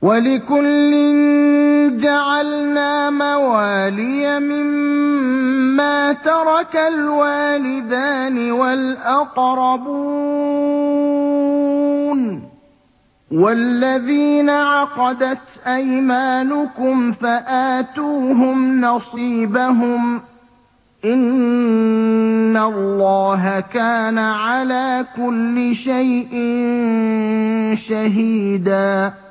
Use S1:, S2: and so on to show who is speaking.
S1: وَلِكُلٍّ جَعَلْنَا مَوَالِيَ مِمَّا تَرَكَ الْوَالِدَانِ وَالْأَقْرَبُونَ ۚ وَالَّذِينَ عَقَدَتْ أَيْمَانُكُمْ فَآتُوهُمْ نَصِيبَهُمْ ۚ إِنَّ اللَّهَ كَانَ عَلَىٰ كُلِّ شَيْءٍ شَهِيدًا